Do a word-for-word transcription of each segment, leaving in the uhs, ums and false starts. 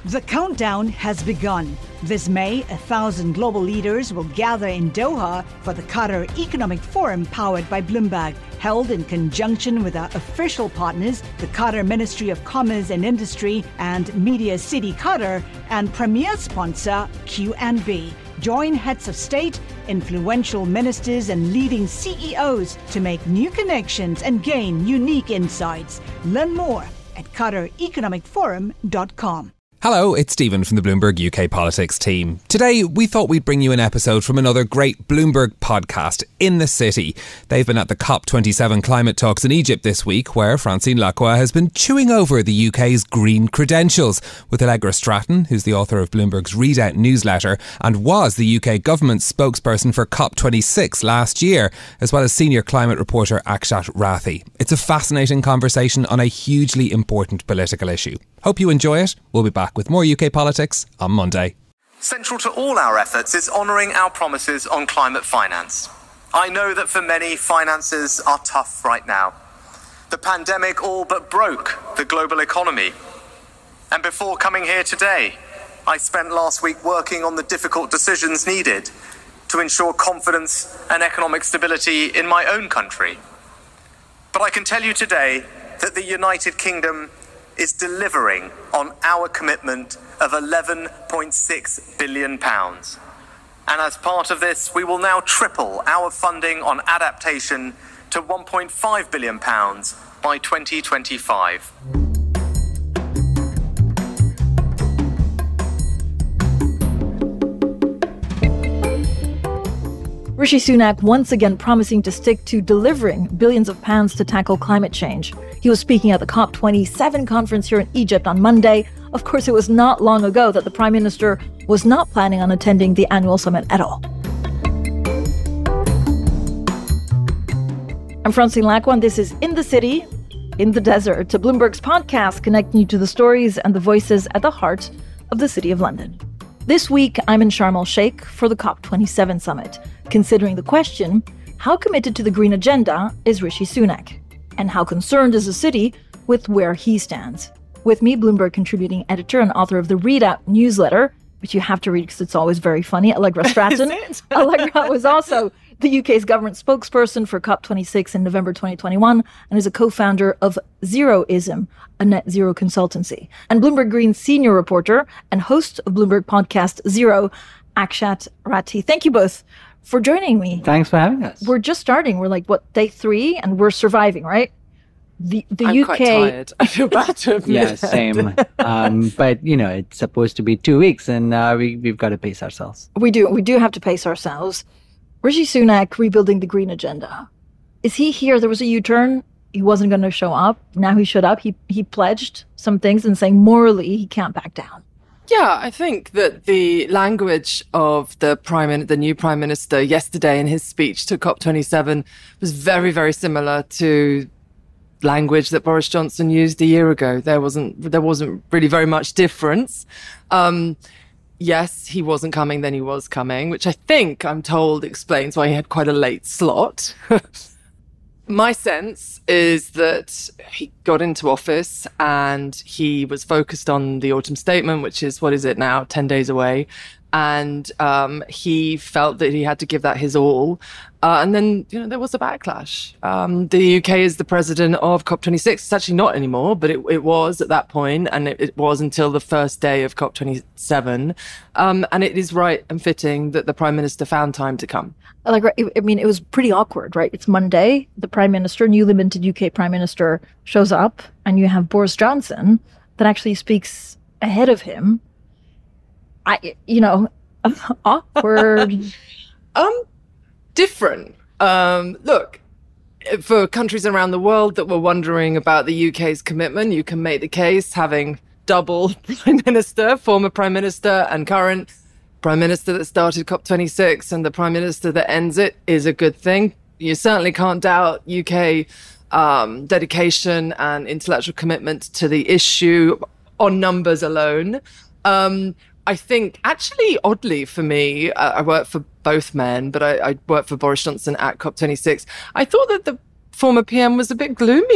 The countdown has begun. This May, a thousand global leaders will gather in Doha for the Qatar Economic Forum powered by Bloomberg, held in conjunction with our official partners, the Qatar Ministry of Commerce and Industry and Media City Qatar, and premier sponsor Q and B. Join heads of state, influential ministers and leading C E Os to make new connections and gain unique insights. Learn more at qatar economic forum dot com. Hello, it's Stephen from the Bloomberg U K Politics team. Today, we thought we'd bring you an episode from another great Bloomberg podcast, In the City. They've been at the COP twenty-seven climate talks in Egypt this week, where Francine Lacqua has been chewing over the U K's green credentials, with Allegra Stratton, who's the author of Bloomberg's Readout newsletter, and was the U K government's spokesperson for COP twenty-six last year, as well as senior climate reporter Akshat Rathi. It's a fascinating conversation on a hugely important political issue. Hope you enjoy it. We'll be back with more U K politics on Monday. Central to all our efforts is honouring our promises on climate finance. I know that for many, finances are tough right now. The pandemic all but broke the global economy. And before coming here today, I spent last week working on the difficult decisions needed to ensure confidence and economic stability in my own country. But I can tell you today that the United Kingdom is delivering on our commitment of eleven point six billion pounds. And as part of this, we will now triple our funding on adaptation to one point five billion pounds by twenty twenty-five. Rishi Sunak once again promising to stick to delivering billions of pounds to tackle climate change. He was speaking at the COP twenty-seven conference here in Egypt on Monday. Of course, it was not long ago that the Prime Minister was not planning on attending the annual summit at all. I'm Francine Lacqua, and this is In the City, in the Desert, to Bloomberg's podcast connecting you to the stories and the voices at the heart of the City of London. This week, I'm in Sharm el-Sheikh for the COP twenty-seven summit, considering the question, how committed to the green agenda is Rishi Sunak? And how concerned is the city with where he stands? With me, Bloomberg contributing editor and author of the Readout newsletter, which you have to read because it's always very funny, Allegra Stratton. Allegra was also the U K's government spokesperson for COP twenty-six in November twenty twenty-one and is a co-founder of Zeroism, a net zero consultancy. And Bloomberg Green senior reporter and host of Bloomberg podcast Zero, Akshat Rathi. Thank you both for joining me. Thanks for having us. We're just starting. We're like, what, day three? And we're surviving, right? The the I'm U K. Quite tired. I feel bad to admit. Yeah, same. um, but, you know, it's supposed to be two weeks and uh, we, we've got to pace ourselves. We do. We do have to pace ourselves. Rishi Sunak rebuilding the green agenda. Is he here? There was a U-turn. He wasn't going to show up. Now he showed up. He he pledged some things and saying morally he can't back down. Yeah, I think that the language of the prime, the new prime minister yesterday in his speech to COP twenty-seven was very, very similar to language that Boris Johnson used a year ago. There wasn't, there wasn't really very much difference. Um, yes, he wasn't coming, then he was coming, which I think, I'm told, explains why he had quite a late slot. My sense is that he got into office and he was focused on the autumn statement, which is, what is it now, ten days away. And um, he felt that he had to give that his all. Uh, and then, you know, there was a backlash. Um, the U K is the president of COP twenty-six. It's actually not anymore, but it, it was at that point, and it, it was until the first day of COP twenty-seven. Um, and it is right and fitting that the Prime Minister found time to come. Like, I mean, it was pretty awkward, right? It's Monday. The Prime Minister, newly minted U K Prime Minister, shows up, and you have Boris Johnson that actually speaks ahead of him. I, you know, awkward. um, different. Um, look, for countries around the world that were wondering about the U K's commitment, you can make the case having double Prime Minister, former Prime Minister and current Prime Minister that started COP twenty-six and the Prime Minister that ends it is a good thing. You certainly can't doubt U K um, dedication and intellectual commitment to the issue on numbers alone. Um, I think, actually, oddly for me, uh, I work for both men, but I, I worked for Boris Johnson at COP twenty-six. I thought that the former P M was a bit gloomier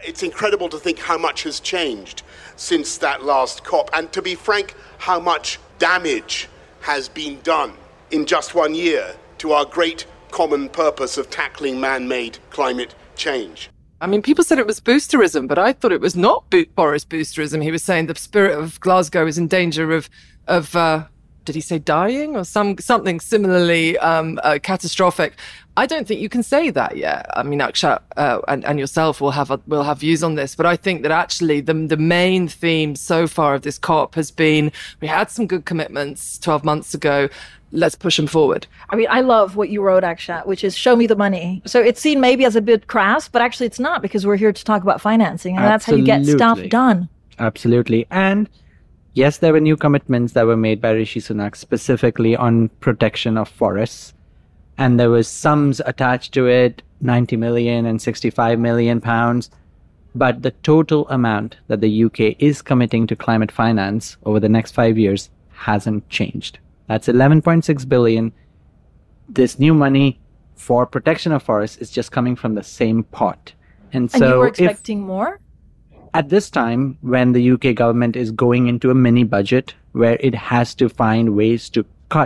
It's incredible to think how much has changed since that last COP, and to be frank, how much damage has been done in just one year to our great common purpose of tackling man-made climate change. I mean, people said it was boosterism, but I thought it was not Bo- Boris boosterism. He was saying the spirit of Glasgow is in danger of, of uh, did he say dying or some something similarly um, uh, catastrophic? I don't think you can say that yet. I mean, Akshat uh, and, and yourself will have a, will have views on this, but I think that actually the the main theme so far of this COP has been we had some good commitments twelve months ago. Let's push them forward. I mean, I love what you wrote, Akshat, which is show me the money. So it's seen maybe as a bit crass, but actually it's not, because we're here to talk about financing, and Absolutely. That's how you get stuff done. Absolutely. And yes, there were new commitments that were made by Rishi Sunak specifically on protection of forests. And there was sums attached to it, ninety million and sixty-five million pounds. But the total amount that the U K is committing to climate finance over the next five years hasn't changed. That's eleven point six billion. This new money for protection of forests is just coming from the same pot. And so and you were expecting more? At this time, when the U K government is going into a mini budget where it has to find ways to cut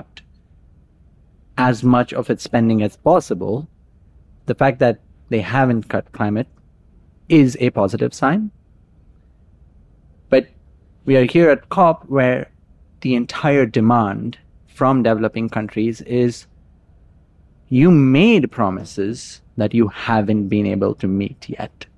as much of its spending as possible, the fact that they haven't cut climate is a positive sign. But we are here at COP where the entire demand from developing countries is you made promises that you haven't been able to meet yet.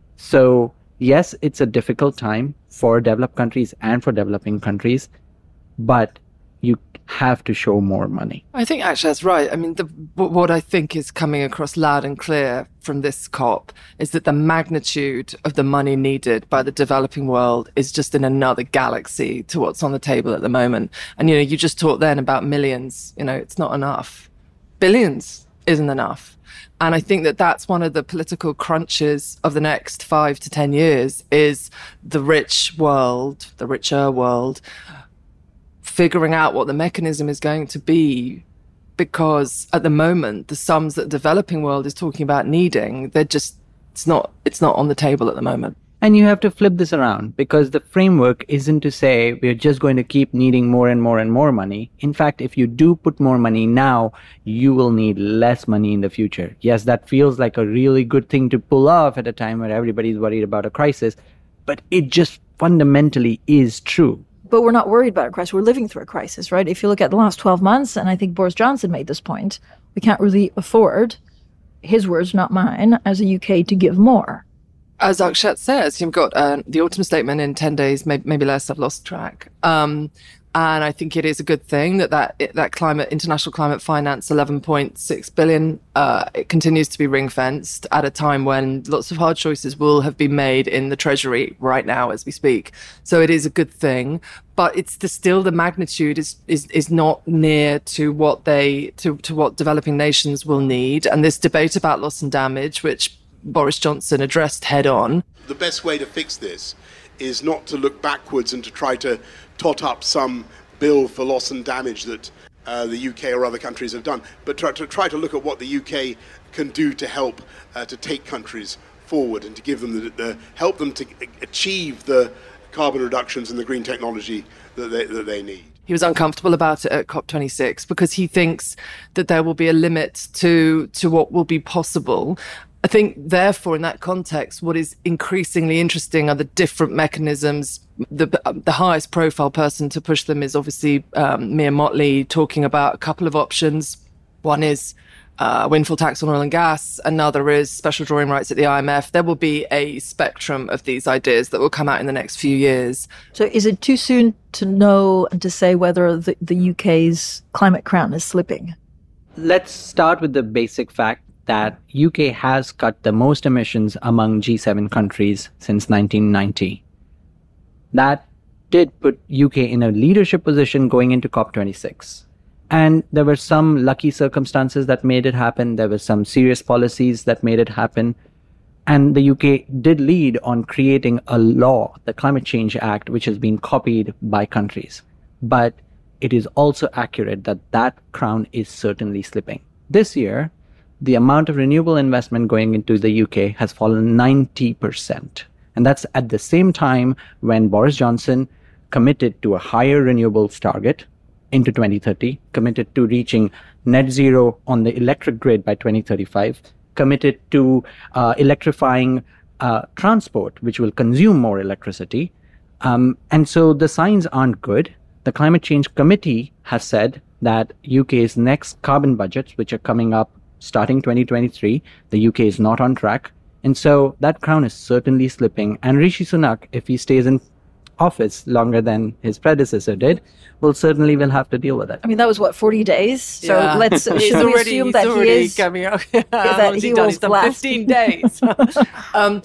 So yes, it's a difficult time for developed countries and for developing countries, but you have to show more money. I think actually that's right. I mean, the, what I think is coming across loud and clear from this COP is that the magnitude of the money needed by the developing world is just in another galaxy to what's on the table at the moment. And, you know, you just talked then about millions. You know, it's not enough. Billions isn't enough. And I think that that's one of the political crunches of the next five to ten years is the rich world, the richer world, figuring out what the mechanism is going to be, because at the moment the sums that the developing world is talking about needing, they're just it's not it's not on the table at the moment. And you have to flip this around, because the framework isn't to say we're just going to keep needing more and more and more money. In fact, if you do put more money now, you will need less money in the future. Yes, that feels like a really good thing to pull off at a time where everybody's worried about a crisis, but it just fundamentally is true. But we're not worried about a crisis. We're living through a crisis, right? If you look at the last twelve months, and I think Boris Johnson made this point, we can't really afford, his words, not mine, as a U K to give more. As Akshat says, you've got uh, the autumn statement in ten days, maybe, maybe less, I've lost track. Um, and I think it is a good thing that that, that climate, international climate finance, eleven point six billion, uh, it continues to be ring-fenced at a time when lots of hard choices will have been made in the Treasury right now as we speak. So it is a good thing. But it's the, still the magnitude is, is is not near to what they to, to what developing nations will need. And this debate about loss and damage, which Boris Johnson addressed head on. The best way to fix this is not to look backwards and to try to tot up some bill for loss and damage that uh, the U K or other countries have done, but try to try to look at what the U K can do to help uh, to take countries forward and to give them the, the help them to achieve the carbon reductions and the green technology that they, that they need. He was uncomfortable about it at COP twenty-six because he thinks that there will be a limit to to what will be possible. I think, therefore, in that context, what is increasingly interesting are the different mechanisms. The the highest profile person to push them is obviously um, Mia Mottley, talking about a couple of options. One is uh, windfall tax on oil and gas. Another is special drawing rights at the I M F. There will be a spectrum of these ideas that will come out in the next few years. So is it too soon to know and to say whether the, the U K's climate crown is slipping? Let's start with the basic fact that U K has cut the most emissions among G seven countries since nineteen ninety. That did put U K in a leadership position going into COP twenty-six. And there were some lucky circumstances that made it happen. There were some serious policies that made it happen. And the U K did lead on creating a law, the Climate Change Act, which has been copied by countries. But it is also accurate that that crown is certainly slipping. This year, the amount of renewable investment going into the U K has fallen ninety percent. And that's at the same time when Boris Johnson committed to a higher renewables target into twenty thirty, committed to reaching net zero on the electric grid by twenty thirty-five, committed to uh, electrifying uh, transport, which will consume more electricity. Um, and so the signs aren't good. The Climate Change Committee has said that U K's next carbon budgets, which are coming up starting twenty twenty-three, the U K is not on track. And so that crown is certainly slipping. And Rishi Sunak, if he stays in office longer than his predecessor did, will certainly will have to deal with it. I mean, that was what, forty days? So yeah. let's should he's we already, assume he's that already he is coming up. that he, he will he's done last fifteen days. um,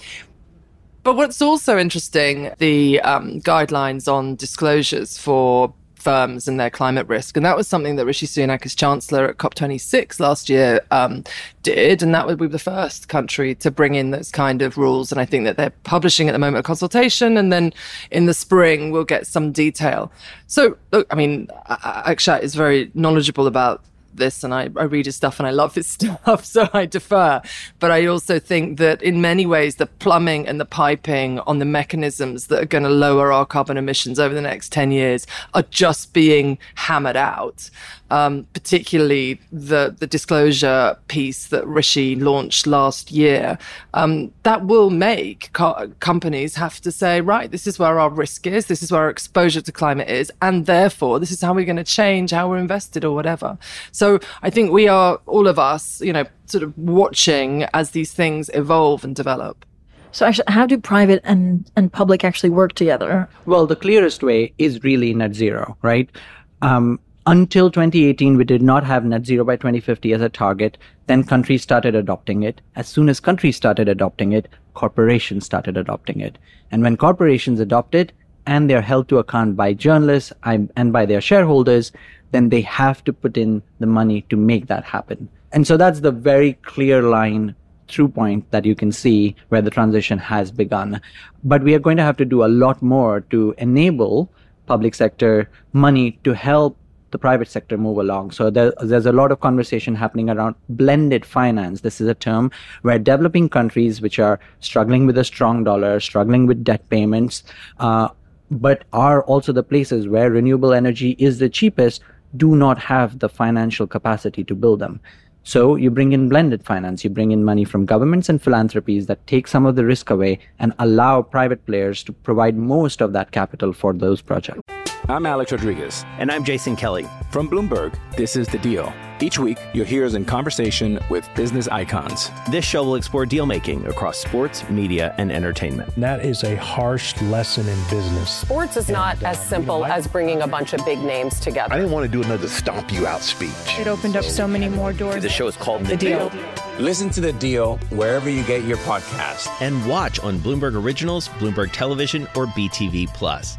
but what's also interesting, the um, guidelines on disclosures for firms and their climate risk. And that was something that Rishi Sunak, as Chancellor at COP twenty-six last year, um, did. And that would be the first country to bring in those kind of rules. And I think that they're publishing at the moment a consultation. And then in the spring, we'll get some detail. So, look, I mean, Akshat is very knowledgeable about this, and I, I read his stuff and I love his stuff, so I defer. But I also think that in many ways, the plumbing and the piping on the mechanisms that are going to lower our carbon emissions over the next ten years are just being hammered out. Um, particularly the, the disclosure piece that Rishi launched last year, um, that will make co- companies have to say, right, this is where our risk is, this is where our exposure to climate is, and therefore this is how we're going to change how we're invested or whatever. So I think we are, all of us, you know, sort of watching as these things evolve and develop. So actually, how do private and, and public actually work together? Well, the clearest way is really net zero, right? Um, Until twenty eighteen, we did not have net zero by twenty fifty as a target. Then countries started adopting it. As soon as countries started adopting it, corporations started adopting it. And when corporations adopt it, and they're held to account by journalists and by their shareholders, then they have to put in the money to make that happen. And so that's the very clear line through point that you can see where the transition has begun. But we are going to have to do a lot more to enable public sector money to help the private sector move along. So there, there's a lot of conversation happening around blended finance. This is a term where developing countries which are struggling with a strong dollar, struggling with debt payments, uh, but are also the places where renewable energy is the cheapest, do not have the financial capacity to build them. So you bring in blended finance, you bring in money from governments and philanthropies that take some of the risk away and allow private players to provide most of that capital for those projects. I'm Alex Rodriguez. And I'm Jason Kelly. From Bloomberg, this is The Deal. Each week, you'll hear us in conversation with business icons. This show will explore deal-making across sports, media, and entertainment. That is a harsh lesson in business. Sports is not as simple as bringing a bunch of big names together. I didn't want to do another stomp you out speech. It opened up so many more doors. The show is called The, the Deal. Deal. Listen to The Deal wherever you get your podcast. And watch on Bloomberg Originals, Bloomberg Television, or B T V Plus.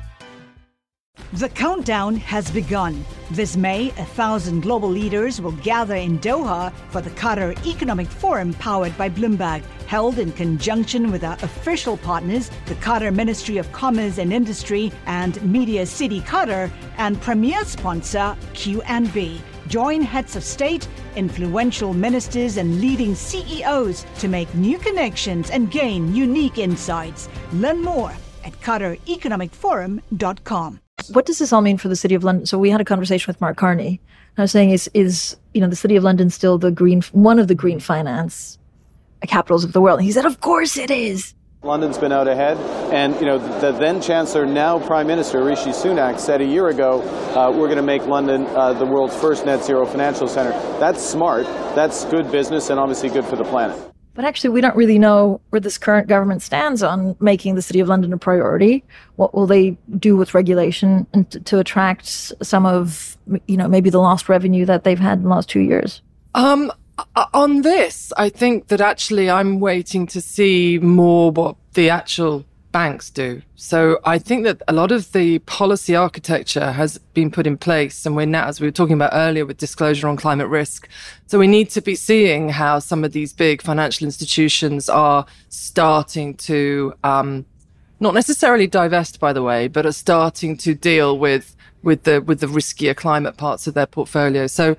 The countdown has begun. This May, a thousand global leaders will gather in Doha for the Qatar Economic Forum powered by Bloomberg, held in conjunction with our official partners, the Qatar Ministry of Commerce and Industry and Media City Qatar, and premier sponsor Q and B. Join heads of state, influential ministers, and leading C E Os to make new connections and gain unique insights. Learn more at qatar economic forum dot com. What does this all mean for the City of London? So we had a conversation with Mark Carney. I was saying, is is you know the City of London still the green one of the green finance capitals of the world? And he said, of course it is. London's been out ahead, and you know the then Chancellor, now Prime Minister Rishi Sunak, said a year ago, uh, we're going to make London uh, the world's first net zero financial center. That's smart. That's good business, and obviously good for the planet. But actually, we don't really know where this current government stands on making the City of London a priority. What will they do with regulation and to, to attract some of, you know, maybe the lost revenue that they've had in the last two years? Um, on this, I think that actually I'm waiting to see more what the actual banks do. So I think that a lot of the policy architecture has been put in place, and we're now, as we were talking about earlier, with disclosure on climate risk. So we need to be seeing how some of these big financial institutions are starting to, um, not necessarily divest, by the way, but are starting to deal with with the with the riskier climate parts of their portfolio. So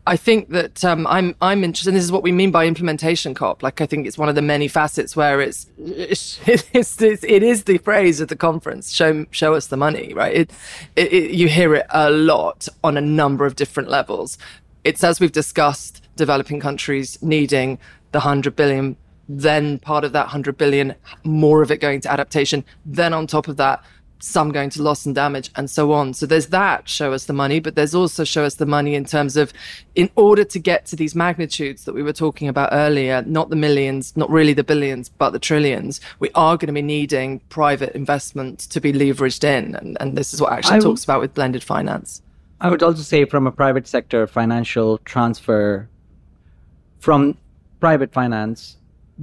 I think that um, I'm I'm interested, and this is what we mean by implementation COP. Like, I think it's one of the many facets where it's, it's, it's, it's it is the phrase of the conference, show show us the money, right? It, it, it you hear it a lot on a number of different levels. It's, as we've discussed, developing countries needing the one hundred billion, then part of that one hundred billion, more of it going to adaptation, then on top of that, some going to loss and damage, and so on. So there's that, show us the money, but there's also show us the money in terms of, in order to get to these magnitudes that we were talking about earlier, not the millions, not really the billions, but the trillions, we are going to be needing private investment to be leveraged in. And, and this is what actually w- talks about with blended finance. I would also say from a private sector financial transfer, from private finance,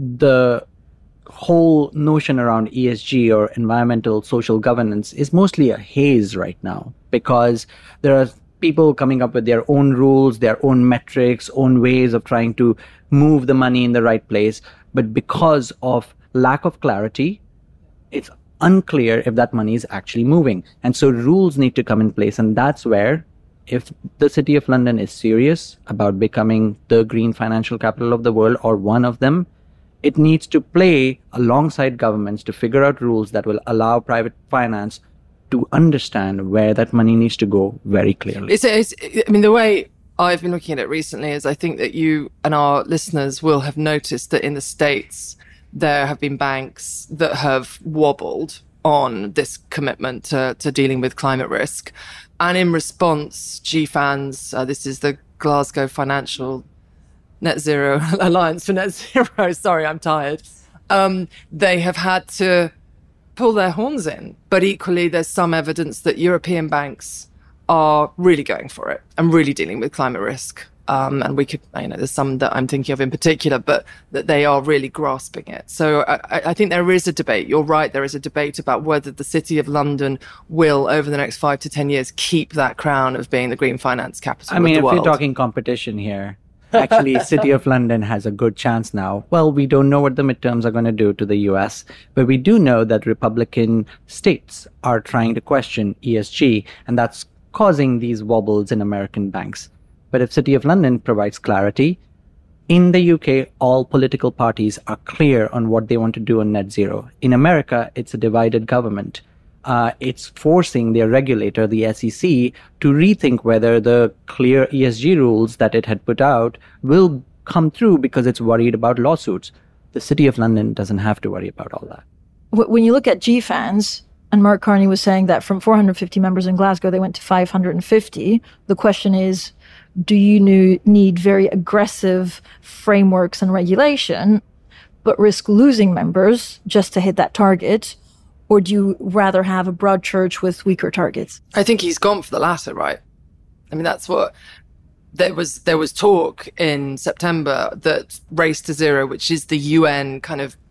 the whole notion around E S G or environmental social governance is mostly a haze right now, because there are people coming up with their own rules, their own metrics, own ways of trying to move the money in the right place. But because of lack of clarity, it's unclear if that money is actually moving. And so rules need to come in place. And that's where, if the City of London is serious about becoming the green financial capital of the world, or one of them, it needs to play alongside governments to figure out rules that will allow private finance to understand where that money needs to go very clearly. It's, it's, I mean, the way I've been looking at it recently is, I think that you and our listeners will have noticed that in the States, there have been banks that have wobbled on this commitment to, to dealing with climate risk. And in response, G FANZ, uh, this is the Glasgow Financial Net Zero Alliance for Net Zero, sorry, I'm tired. Um, they have had to pull their horns in. But equally, there's some evidence that European banks are really going for it and really dealing with climate risk. Um, and we could, you know, there's some that I'm thinking of in particular, but that they are really grasping it. So I, I think there is a debate. You're right. There is a debate about whether the City of London will, over the next five to ten years, keep that crown of being the green finance capital I mean, of the if world. you're talking competition here, actually, City of London has a good chance now. Well, we don't know what the midterms are going to do to the U S, but we do know that Republican states are trying to question E S G, and that's causing these wobbles in American banks. But if City of London provides clarity, in the U K, all political parties are clear on what they want to do on net zero. In America, it's a divided government. Uh, it's forcing their regulator, the S E C, to rethink whether the clear E S G rules that it had put out will come through, because it's worried about lawsuits. The City of London doesn't have to worry about all that. When you look at G FANZ, and Mark Carney was saying that from four hundred fifty members in Glasgow, they went to five hundred fifty. The question is, do you need very aggressive frameworks and regulation, but risk losing members just to hit that target? Or do you rather have a broad church with weaker targets? I think he's gone for the latter, right? I mean, that's what there was. There was talk in September that Race to Zero, which is the U N kind of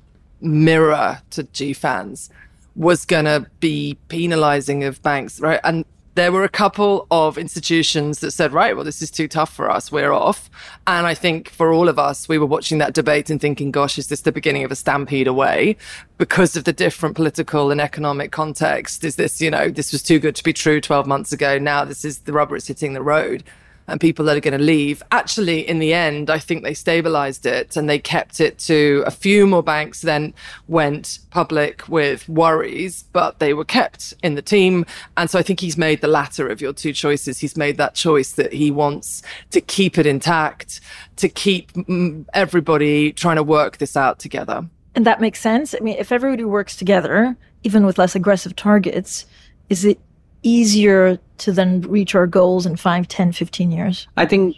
mirror to G FANZ, was going to be penalizing of banks, right? And there were a couple of institutions that said, right, well, this is too tough for us, we're off. And I think for all of us, we were watching that debate and thinking, gosh, is this the beginning of a stampede away? Because of the different political and economic context, is this, you know, this was too good to be true twelve months ago. Now this is the rubber is hitting the road and people that are going to leave. Actually, in the end, I think they stabilized it and they kept it to a few more banks then went public with worries, but they were kept in the team. And so I think he's made the latter of your two choices. He's made that choice that he wants to keep it intact, to keep everybody trying to work this out together. And that makes sense. I mean, if everybody works together, even with less aggressive targets, is it easier to then reach our goals in five, ten, fifteen years? I think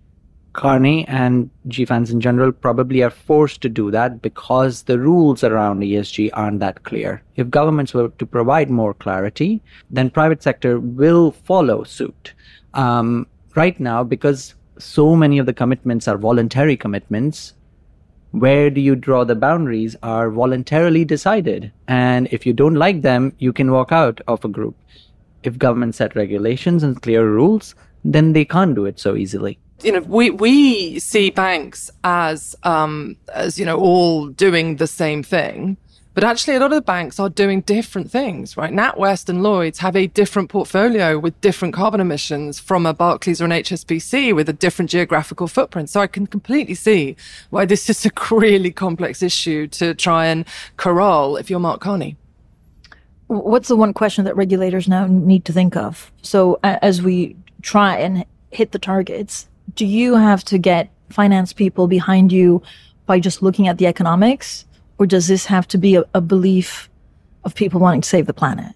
Carney and G FANZ in general probably are forced to do that because the rules around E S G aren't that clear. If governments were to provide more clarity, then private sector will follow suit. Um, right now, because so many of the commitments are voluntary commitments, where do you draw the boundaries are voluntarily decided. And if you don't like them, you can walk out of a group. If government set regulations and clear rules, then they can't do it so easily. You know, we we see banks as um, as you know all doing the same thing, But actually, a lot of the banks are doing different things, right? NatWest and Lloyds have a different portfolio with different carbon emissions from a Barclays or an H S B C with a different geographical footprint. So I can completely see why this is a really complex issue to try and corral if you're Mark Carney. What's the one question that regulators now need to think of? So uh, as we try and hit the targets, do you have to get finance people behind you by just looking at the economics? Or does this have to be a, a belief of people wanting to save the planet?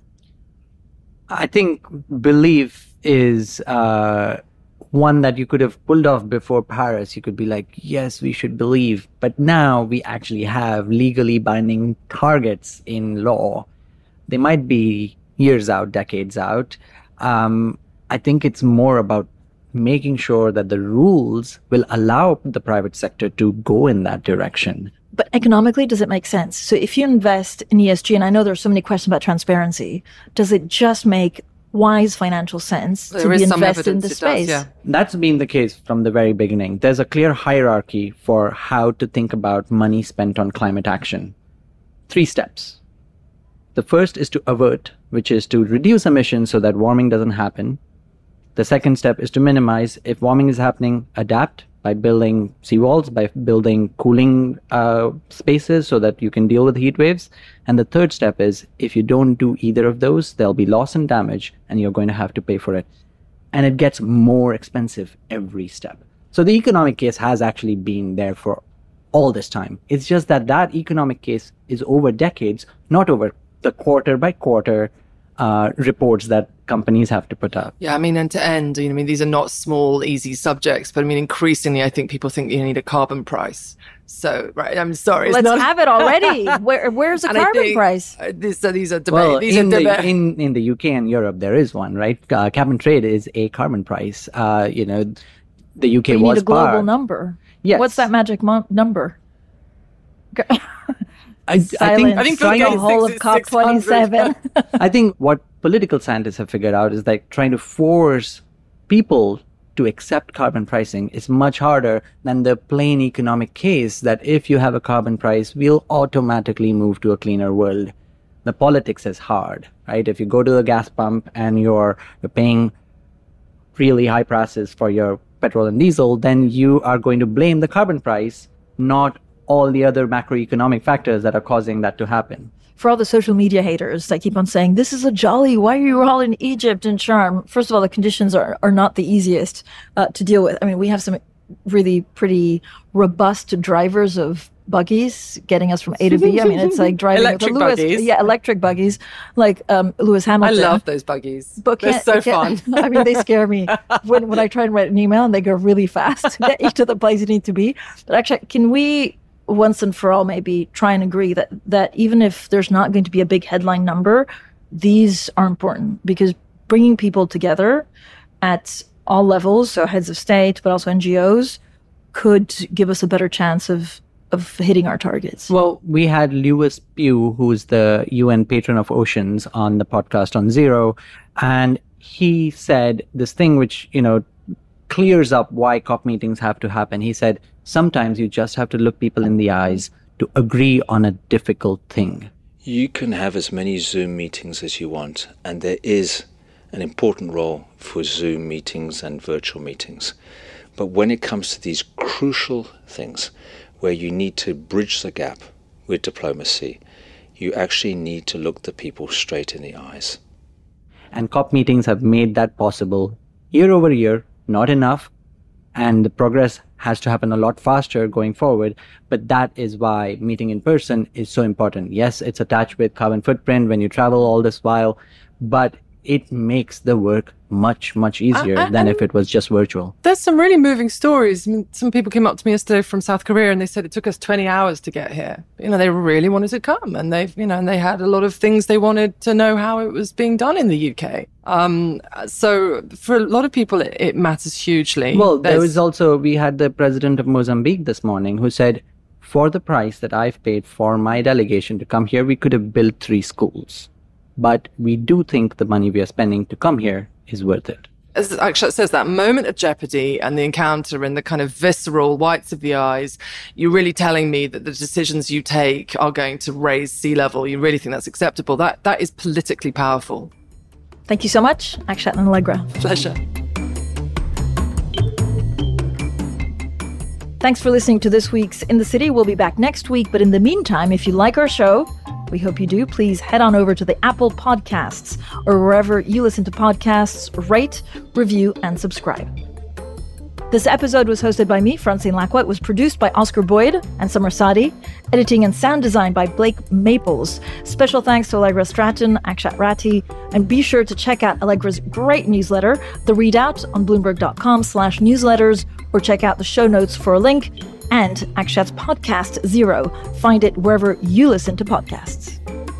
I think belief is uh, one that you could have pulled off before Paris. You could be like, yes, we should believe. But now we actually have legally binding targets in law. They might be years out, decades out. Um, I think it's more about making sure that the rules will allow the private sector to go in that direction. But economically, does it make sense? So if you invest in E S G, and I know there's so many questions about transparency, does it just make wise financial sense there to be is some invested in the it space? Does, yeah. That's been the case from the very beginning. There's a clear hierarchy for how to think about money spent on climate action. Three steps. The first is to avert, which is to reduce emissions so that warming doesn't happen. The second step is to minimize. If warming is happening, adapt by building seawalls, by building cooling uh, spaces so that you can deal with heat waves. And the third step is, if you don't do either of those, there'll be loss and damage, and you're going to have to pay for it. And it gets more expensive every step. So the economic case has actually been there for all this time. It's just that that economic case is over decades, not over the quarter by quarter uh, reports that companies have to put up. Yeah, I mean, end to end, you know, I mean, these are not small, easy subjects, but I mean, increasingly, I think people think you need a carbon price. So, right, I'm sorry. Let's not... have it already. Where, where's the and carbon think, price? Uh, these, uh, these are debates. Well, these in, are the, deba- in, in the U K and Europe, there is one, right? Uh, cap and trade is a carbon price. Uh, you know, the U K but you was need a global part. number. Yes. What's that magic mo- number? I, I think I think trying the whole of COP twenty-seven. I think what political scientists have figured out is like trying to force people to accept carbon pricing is much harder than the plain economic case that if you have a carbon price, we'll automatically move to a cleaner world. The politics is hard, right? If you go to the gas pump and you're, you're paying really high prices for your petrol and diesel, then you are going to blame the carbon price, not all the other macroeconomic factors that are causing that to happen. For all the social media haters that keep on saying, this is a jolly, why are you all in Egypt and Sharm? First of all, the conditions are, are not the easiest uh, to deal with. I mean, we have some really pretty robust drivers of buggies getting us from A to B. I mean, it's like driving electric with a Lewis, buggies. Yeah, electric buggies, like um, Lewis Hamilton. I love those buggies. But They're so can, fun. I mean, they scare me when, when I try and write an email and they go really fast to get you to the place you need to be. But actually, can we once and for all maybe try and agree that, that even if there's not going to be a big headline number, these are important because bringing people together at all levels, so heads of state, but also N G Os, could give us a better chance of of hitting our targets. Well, we had Lewis Pugh, who's the U N patron of oceans, on the podcast on Zero, and he said this thing which, you know, clears up why COP meetings have to happen. He said, sometimes you just have to look people in the eyes to agree on a difficult thing. You can have as many Zoom meetings as you want, and there is an important role for Zoom meetings and virtual meetings. But when it comes to these crucial things, where you need to bridge the gap with diplomacy, you actually need to look the people straight in the eyes. And COP meetings have made that possible year over year, not enough, and the progress has to happen a lot faster going forward. But that is why meeting in person is so important. Yes, it's attached with carbon footprint when you travel all this while, but it makes the work much, much easier I, I, than if it was just virtual. There's some really moving stories. I mean, some people came up to me yesterday from South Korea and they said it took us twenty hours to get here. You know, they really wanted to come and they've, you know, and they had a lot of things they wanted to know how it was being done in the U K. Um, so for a lot of people, it, it matters hugely. Well, There's... there was also, we had the president of Mozambique this morning who said, for the price that I've paid for my delegation to come here, we could have built three schools. But we do think the money we are spending to come here is worth it. as Akshat says, that moment of jeopardy and the encounter and the kind of visceral whites of the eyes, you're really telling me that the decisions you take are going to raise sea level. You really think that's acceptable. That That is politically powerful. Thank you so much, Akshat and Allegra. Pleasure. Thanks for listening to this week's In the City. We'll be back next week. But in the meantime, if you like our show, we hope you do, please head on over to the Apple Podcasts or wherever you listen to podcasts, rate, review, and subscribe. This episode was hosted by me, Francine Lacqua. It was produced by Oscar Boyd and Summer Sadi. Editing and sound design by Blake Maples. Special thanks to Allegra Stratton, Akshat Ratti, and be sure to check out Allegra's great newsletter, The Readout, on bloomberg.com slash newsletters, or check out the show notes for a link, and Akshat's podcast, Zero. Find it wherever you listen to podcasts.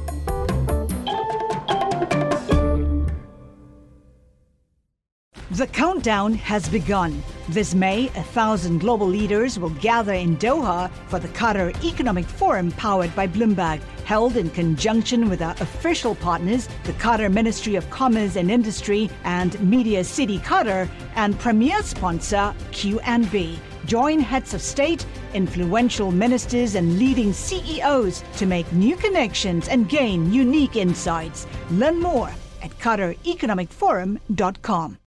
The countdown has begun. This May, a thousand global leaders will gather in Doha for the Qatar Economic Forum powered by Bloomberg, held in conjunction with our official partners, the Qatar Ministry of Commerce and Industry and Media City Qatar, and premier sponsor Q and B. Join heads of state, influential ministers, and leading C E Os to make new connections and gain unique insights. Learn more at qatar economic forum dot com.